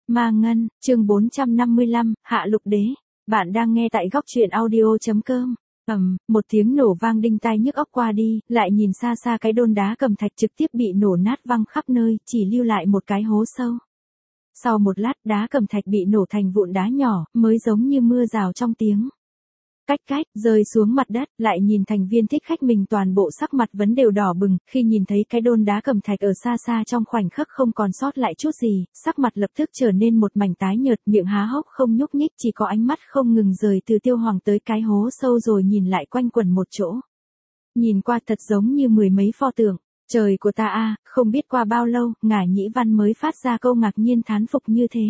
Ma Ngân, chương 455, Hạ Lục Đế. Bạn đang nghe tại góc truyện audio.com. Một tiếng nổ vang đinh tai nhức óc qua đi, lại nhìn xa xa cái đôn đá cầm thạch trực tiếp bị nổ nát văng khắp nơi, chỉ lưu lại một cái hố sâu. Sau một lát đá cầm thạch bị nổ thành vụn đá nhỏ, mới giống như mưa rào trong tiếng. Cách, rơi xuống mặt đất, lại nhìn thành viên thích khách mình toàn bộ sắc mặt vẫn đều đỏ bừng, khi nhìn thấy cái đôn đá cầm thạch ở xa xa trong khoảnh khắc không còn sót lại chút gì, sắc mặt lập tức trở nên một mảnh tái nhợt, miệng há hốc không nhúc nhích, chỉ có ánh mắt không ngừng rời từ Tiêu Hoàng tới cái hố sâu rồi nhìn lại quanh quẩn một chỗ. Nhìn qua thật giống như mười mấy pho tượng. Trời của ta a, không biết qua bao lâu, Ngả Nhĩ Văn mới phát ra câu ngạc nhiên thán phục như thế.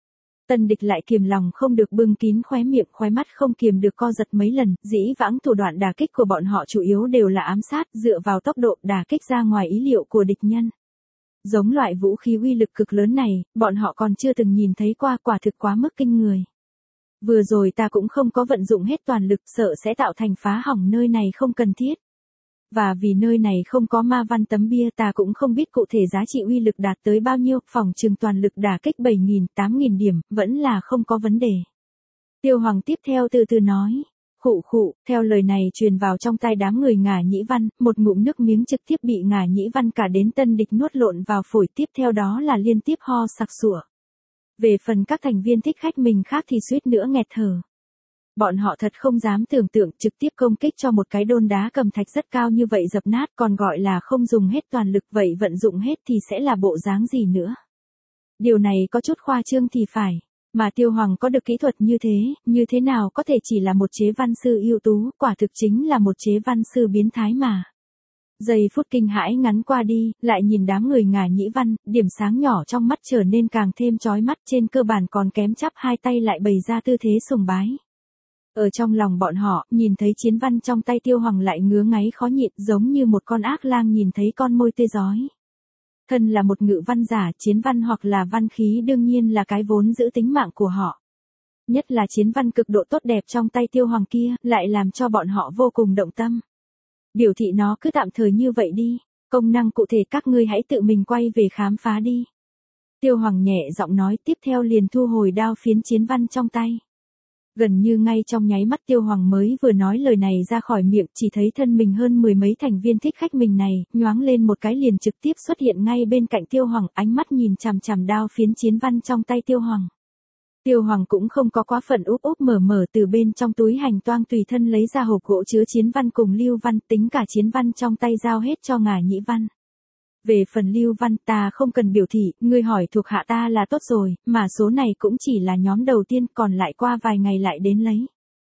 Tân Địch lại kiềm lòng không được bưng kín khóe miệng, khóe mắt không kiềm được co giật mấy lần, dĩ vãng thủ đoạn đả kích của bọn họ chủ yếu đều là ám sát, dựa vào tốc độ đả kích ra ngoài ý liệu của địch nhân. Giống loại vũ khí uy lực cực lớn này, bọn họ còn chưa từng nhìn thấy qua, quả thực quá mức kinh người. Vừa rồi ta cũng không có vận dụng hết toàn lực, sợ sẽ tạo thành phá hỏng nơi này không cần thiết. Và vì nơi này không có ma văn tấm bia, ta cũng không biết cụ thể giá trị uy lực đạt tới bao nhiêu, phỏng chừng toàn lực đả kích 7.000, 8.000 điểm, vẫn là không có vấn đề. Tiêu Hoàng tiếp theo từ từ nói. Khụ, theo lời này truyền vào trong tai đám người Ngả Nhĩ Văn, một ngụm nước miếng trực tiếp bị Ngả Nhĩ Văn cả đến Tân Địch nuốt lộn vào phổi, tiếp theo đó là liên tiếp ho sặc sụa. Về phần các thành viên thích khách mình khác thì suýt nữa nghẹt thở. Bọn họ thật không dám tưởng tượng trực tiếp công kích cho một cái đôn đá cầm thạch rất cao như vậy dập nát, còn gọi là không dùng hết toàn lực, vậy vận dụng hết thì sẽ là bộ dáng gì nữa. Điều này có chút khoa trương thì phải, mà Tiêu Hoàng có được kỹ thuật như thế nào có thể chỉ là một chế văn sư ưu tú, quả thực chính là một chế văn sư biến thái mà. Giây phút kinh hãi ngắn qua đi, lại nhìn đám người Ngả Nhĩ Văn, điểm sáng nhỏ trong mắt trở nên càng thêm chói mắt, trên cơ bản còn kém chắp hai tay lại bày ra tư thế sùng bái. Ở trong lòng bọn họ, nhìn thấy chiến văn trong tay Tiêu Hoàng lại ngứa ngáy khó nhịn, giống như một con ác lang nhìn thấy con môi tê rói. Thân là một ngự văn giả, chiến văn hoặc là văn khí đương nhiên là cái vốn giữ tính mạng của họ. Nhất là chiến văn cực độ tốt đẹp trong tay Tiêu Hoàng kia, lại làm cho bọn họ vô cùng động tâm. Biểu thị nó cứ tạm thời như vậy đi, công năng cụ thể các ngươi hãy tự mình quay về khám phá đi. Tiêu Hoàng nhẹ giọng nói, tiếp theo liền thu hồi đao phiến chiến văn trong tay. Gần như ngay trong nháy mắt Tiêu Hoàng mới vừa nói lời này ra khỏi miệng, chỉ thấy thân mình hơn mười mấy thành viên thích khách mình này, nhoáng lên một cái liền trực tiếp xuất hiện ngay bên cạnh Tiêu Hoàng, ánh mắt nhìn chằm chằm đao phiến chiến văn trong tay Tiêu Hoàng. Tiêu Hoàng cũng không có quá phận úp mở từ bên trong túi hành toang tùy thân lấy ra hộp gỗ chứa chiến văn cùng lưu văn, tính cả chiến văn trong tay giao hết cho Ngả Nhĩ Văn. Về phần lưu văn ta không cần biểu thị, ngươi hỏi thuộc hạ ta là tốt rồi, mà số này cũng chỉ là nhóm đầu tiên, còn lại qua vài ngày lại đến lấy.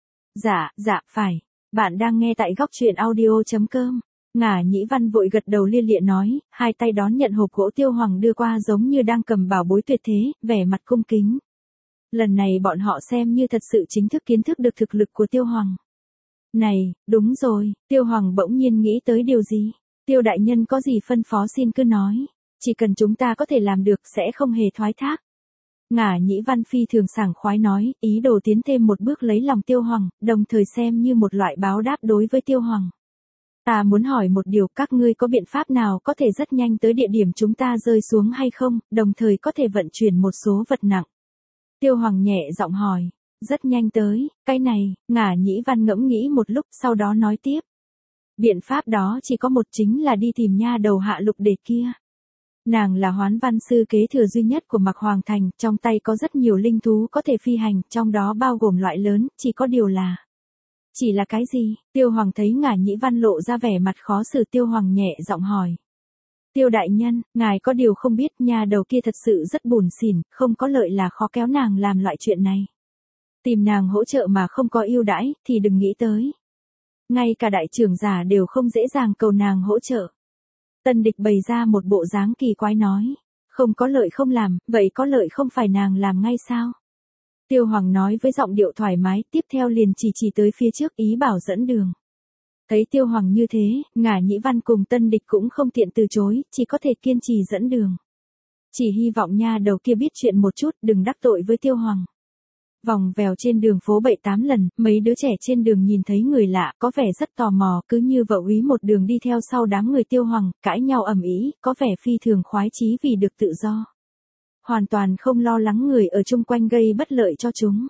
Dạ, phải. Bạn đang nghe tại góc truyện audio.com. Ngả Nhĩ Văn vội gật đầu lia lịa nói, hai tay đón nhận hộp gỗ Tiêu Hoàng đưa qua giống như đang cầm bảo bối tuyệt thế, vẻ mặt cung kính. Lần này bọn họ xem như thật sự chính thức kiến thức được thực lực của Tiêu Hoàng. Này, đúng rồi, Tiêu Hoàng bỗng nhiên nghĩ tới điều gì? Tiêu đại nhân có gì phân phó xin cứ nói, chỉ cần chúng ta có thể làm được sẽ không hề thoái thác. Ngả Nhĩ Văn phi thường sảng khoái nói, ý đồ tiến thêm một bước lấy lòng Tiêu Hoàng, đồng thời xem như một loại báo đáp đối với Tiêu Hoàng. Ta muốn hỏi một điều, các ngươi có biện pháp nào có thể rất nhanh tới địa điểm chúng ta rơi xuống hay không, đồng thời có thể vận chuyển một số vật nặng. Tiêu Hoàng nhẹ giọng hỏi, rất nhanh tới, cái này, Ngả Nhĩ Văn ngẫm nghĩ một lúc sau đó nói tiếp. Biện pháp đó chỉ có một, chính là đi tìm nha đầu Hạ Lục Đế kia. Nàng là hoán văn sư kế thừa duy nhất của Mạc Hoàng Thành, trong tay có rất nhiều linh thú có thể phi hành, trong đó bao gồm loại lớn, chỉ có điều là... Chỉ là cái gì? Tiêu Hoàng thấy Ngả Nhĩ Văn lộ ra vẻ mặt khó xử, Tiêu Hoàng nhẹ giọng hỏi. Tiêu đại nhân, ngài có điều không biết, nha đầu kia thật sự rất bủn xỉn, không có lợi là khó kéo nàng làm loại chuyện này. Tìm nàng hỗ trợ mà không có ưu đãi, thì đừng nghĩ tới. Ngay cả đại trưởng giả đều không dễ dàng cầu nàng hỗ trợ. Tân Địch bày ra một bộ dáng kỳ quái nói. Không có lợi không làm, vậy có lợi không phải nàng làm ngay sao? Tiêu Hoàng nói với giọng điệu thoải mái, tiếp theo liền chỉ tới phía trước ý bảo dẫn đường. Thấy Tiêu Hoàng như thế, Ngả Nhĩ Văn cùng Tân Địch cũng không tiện từ chối, chỉ có thể kiên trì dẫn đường. Chỉ hy vọng nha đầu kia biết chuyện một chút, đừng đắc tội với Tiêu Hoàng. Vòng vèo trên đường phố 7-8 lần, mấy đứa trẻ trên đường nhìn thấy người lạ, có vẻ rất tò mò, cứ như vợ úy một đường đi theo sau đám người Tiêu Hoàng, cãi nhau ầm ĩ, có vẻ phi thường khoái chí vì được tự do. hoàn toàn không lo lắng người ở chung quanh gây bất lợi cho chúng.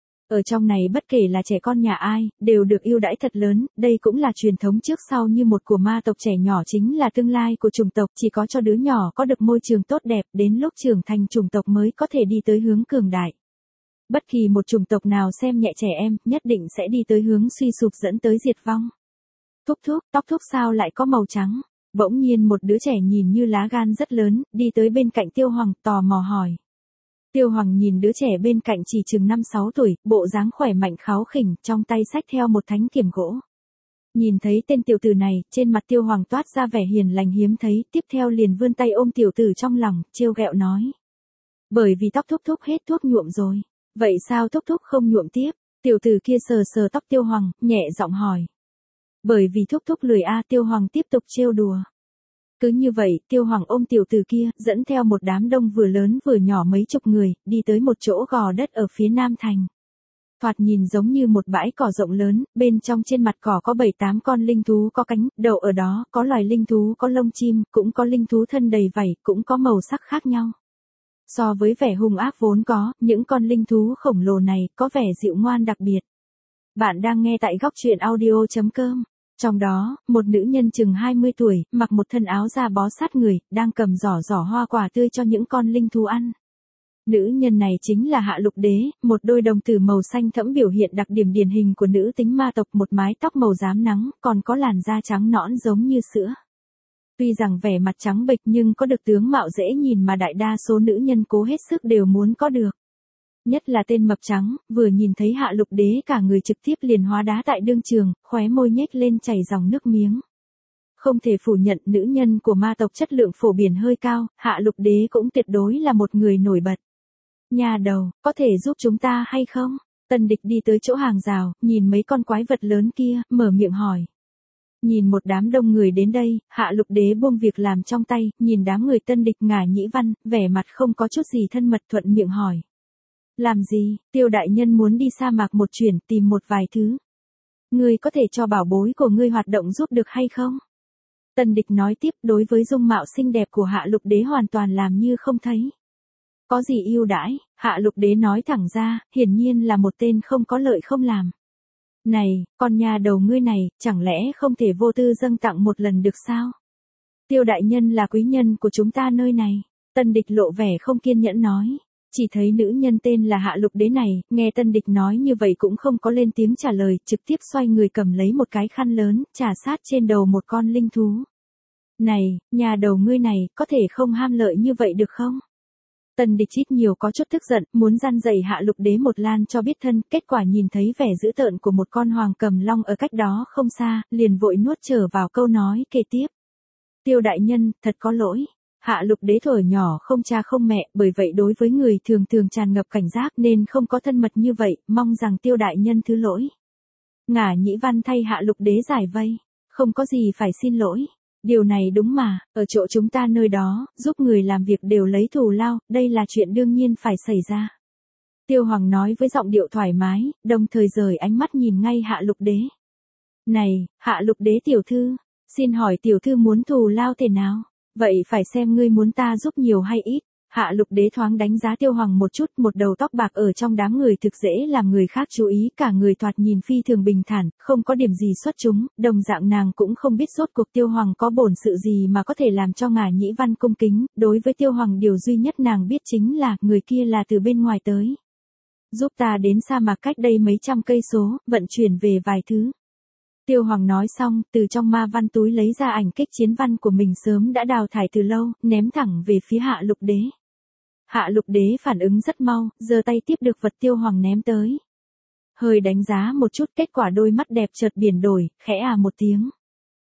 Ở trong này bất kể là trẻ con nhà ai, đều được ưu đãi thật lớn, đây cũng là truyền thống trước sau như một của ma tộc, trẻ nhỏ chính là tương lai của chủng tộc, chỉ có cho đứa nhỏ có được môi trường tốt đẹp, đến lúc trưởng thành chủng tộc mới có thể đi tới hướng cường đại. Bất kỳ một chủng tộc nào xem nhẹ trẻ em, nhất định sẽ đi tới hướng suy sụp dẫn tới diệt vong. Thúc thúc, tóc thúc sao lại có màu trắng? Bỗng nhiên một đứa trẻ nhìn như lá gan rất lớn, đi tới bên cạnh Tiêu Hoàng, tò mò hỏi. Tiêu Hoàng nhìn đứa trẻ bên cạnh chỉ chừng 5-6 tuổi, bộ dáng khỏe mạnh kháu khỉnh, trong tay xách theo một thánh kiếm gỗ. Nhìn thấy tên tiểu tử này, trên mặt Tiêu Hoàng toát ra vẻ hiền lành hiếm thấy, tiếp theo liền vươn tay ôm tiểu tử trong lòng, trêu ghẹo nói. Bởi vì tóc thúc thúc hết thuốc nhuộm rồi. Vậy sao thúc thúc không nhuộm tiếp? Tiểu tử kia sờ sờ tóc Tiêu Hoàng, nhẹ giọng hỏi. Bởi vì thúc thúc lười Tiêu Hoàng tiếp tục trêu đùa. Cứ như vậy, Tiêu Hoàng ôm tiểu tử kia, dẫn theo một đám đông vừa lớn vừa nhỏ mấy chục người, đi tới một chỗ gò đất ở phía Nam Thành. Thoạt nhìn giống như một bãi cỏ rộng lớn, bên trong trên mặt cỏ có 7-8 con linh thú có cánh, đậu ở đó, có loài linh thú có lông chim, cũng có linh thú thân đầy vảy, cũng có màu sắc khác nhau. So với vẻ hung ác vốn có, những con linh thú khổng lồ này có vẻ dịu ngoan đặc biệt. Bạn đang nghe tại góc truyện audio.com. Trong đó, một nữ nhân chừng 20 tuổi, mặc một thân áo da bó sát người, đang cầm giỏ hoa quả tươi cho những con linh thú ăn. Nữ nhân này chính là Hạ Lục Đế, một đôi đồng tử màu xanh thẫm biểu hiện đặc điểm điển hình của nữ tính ma tộc, một mái tóc màu rám nắng, còn có làn da trắng nõn giống như sữa. Tuy rằng vẻ mặt trắng bệch nhưng có được tướng mạo dễ nhìn mà đại đa số nữ nhân cố hết sức đều muốn có được. Nhất là tên mập trắng, vừa nhìn thấy Hạ Lục Đế cả người trực tiếp liền hóa đá tại đương trường, khóe môi nhếch lên chảy dòng nước miếng. Không thể phủ nhận nữ nhân của ma tộc chất lượng phổ biển hơi cao, Hạ Lục Đế cũng tuyệt đối là một người nổi bật. Nhà đầu, có thể giúp chúng ta hay không? Tần Địch đi tới chỗ hàng rào, nhìn mấy con quái vật lớn kia, mở miệng hỏi. Nhìn một đám đông người đến đây, Hạ Lục Đế buông việc làm trong tay, nhìn đám người Tân Địch Ngả Nhĩ Văn, vẻ mặt không có chút gì thân mật, thuận miệng hỏi. Làm gì? Tiêu đại nhân muốn đi sa mạc một chuyến, tìm một vài thứ. Ngươi có thể cho bảo bối của ngươi hoạt động giúp được hay không? Tần Địch nói tiếp, đối với dung mạo xinh đẹp của Hạ Lục Đế hoàn toàn làm như không thấy. Có gì ưu đãi? Hạ Lục Đế nói thẳng ra, hiển nhiên là một tên không có lợi không làm. Này, con nhà đầu ngươi này, chẳng lẽ không thể vô tư dâng tặng một lần được sao? Tiêu đại nhân là quý nhân của chúng ta nơi này. Tần Địch lộ vẻ không kiên nhẫn nói. Chỉ thấy nữ nhân tên là Hạ Lục Đế này, nghe Tần Địch nói như vậy cũng không có lên tiếng trả lời, trực tiếp xoay người cầm lấy một cái khăn lớn, trà sát trên đầu một con linh thú. Này, nhà đầu ngươi này, có thể không ham lợi như vậy được không? Tần Địch ít nhiều có chút tức giận, muốn răn dạy Hạ Lục Đế một lan cho biết thân, kết quả nhìn thấy vẻ dữ tợn của một con hoàng cầm long ở cách đó không xa, liền vội nuốt trở vào câu nói kế tiếp. Tiêu đại nhân, thật có lỗi. Hạ Lục Đế thuở nhỏ không cha không mẹ, bởi vậy đối với người thường thường tràn ngập cảnh giác nên không có thân mật như vậy, mong rằng Tiêu đại nhân thứ lỗi. Ngả Nhĩ Văn thay Hạ Lục Đế giải vây. Không có gì phải xin lỗi. Điều này đúng mà, ở chỗ chúng ta nơi đó, giúp người làm việc đều lấy thù lao, đây là chuyện đương nhiên phải xảy ra. Tiêu Hoàng nói với giọng điệu thoải mái, đồng thời rời ánh mắt nhìn ngay Hạ Lục Đế. Này, Hạ Lục Đế tiểu thư, xin hỏi tiểu thư muốn thù lao thế nào? Vậy phải xem ngươi muốn ta giúp nhiều hay ít. Hạ Lục Đế thoáng đánh giá Tiêu Hoàng một chút, một đầu tóc bạc ở trong đám người thực dễ làm người khác chú ý, cả người thoạt nhìn phi thường bình thản, không có điểm gì xuất chúng, đồng dạng nàng cũng không biết rốt cuộc Tiêu Hoàng có bổn sự gì mà có thể làm cho Ngả Nhĩ Văn cung kính, đối với Tiêu Hoàng điều duy nhất nàng biết chính là, người kia là từ bên ngoài tới. Giúp ta đến sa mạc cách đây mấy trăm cây số, vận chuyển về vài thứ. Tiêu Hoàng nói xong, từ trong ma văn túi lấy ra ảnh kích chiến văn của mình sớm đã đào thải từ lâu, ném thẳng về phía Hạ Lục Đế. Hạ Lục Đế phản ứng rất mau, giơ tay tiếp được vật Tiêu Hoàng ném tới. Hơi đánh giá một chút, kết quả đôi mắt đẹp chợt biển đổi, khẽ một tiếng.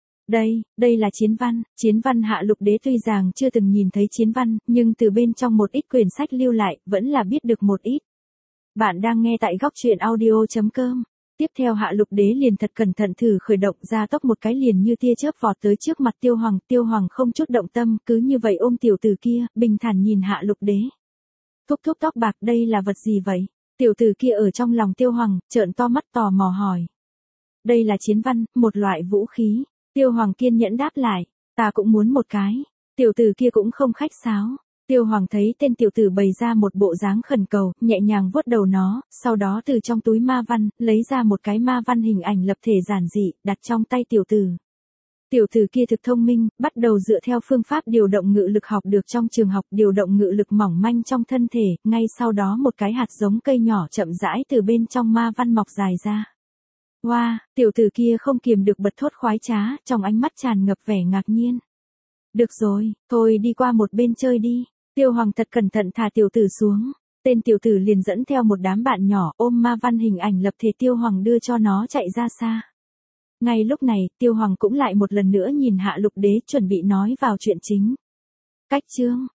Đây là chiến văn Hạ Lục Đế tuy rằng chưa từng nhìn thấy chiến văn, nhưng từ bên trong một ít quyển sách lưu lại, vẫn là biết được một ít. Bạn đang nghe tại góc truyện audio.com. Tiếp theo Hạ Lục Đế liền thật cẩn thận thử khởi động ra tốc một cái liền như tia chớp vọt tới trước mặt Tiêu Hoàng không chút động tâm, cứ như vậy ôm tiểu tử kia, bình thản nhìn Hạ Lục Đế. Thúc thúc tóc bạc, đây là vật gì vậy? Tiểu tử kia ở trong lòng Tiêu Hoàng, trợn to mắt tò mò hỏi. Đây là chiến văn, một loại vũ khí. Tiêu Hoàng kiên nhẫn đáp lại, ta cũng muốn một cái. Tiểu tử kia cũng không khách sáo. Tiêu Hoàng thấy tên tiểu tử bày ra một bộ dáng khẩn cầu, nhẹ nhàng vuốt đầu nó, sau đó từ trong túi ma văn, lấy ra một cái ma văn hình ảnh lập thể giản dị, đặt trong tay tiểu tử. Tiểu tử kia thực thông minh, bắt đầu dựa theo phương pháp điều động ngự lực học được trong trường học, điều động ngự lực mỏng manh trong thân thể, ngay sau đó một cái hạt giống cây nhỏ chậm rãi từ bên trong ma văn mọc dài ra. Wow, tiểu tử kia không kiềm được bật thốt khoái trá, trong ánh mắt tràn ngập vẻ ngạc nhiên. Được rồi, thôi đi qua một bên chơi đi. Tiêu Hoàng thật cẩn thận thả tiểu tử xuống. Tên tiểu tử liền dẫn theo một đám bạn nhỏ ôm ma văn hình ảnh lập thể Tiêu Hoàng đưa cho nó chạy ra xa. Ngay lúc này, Tiêu Hoàng cũng lại một lần nữa nhìn Hạ Lục Đế chuẩn bị nói vào chuyện chính. Cách chương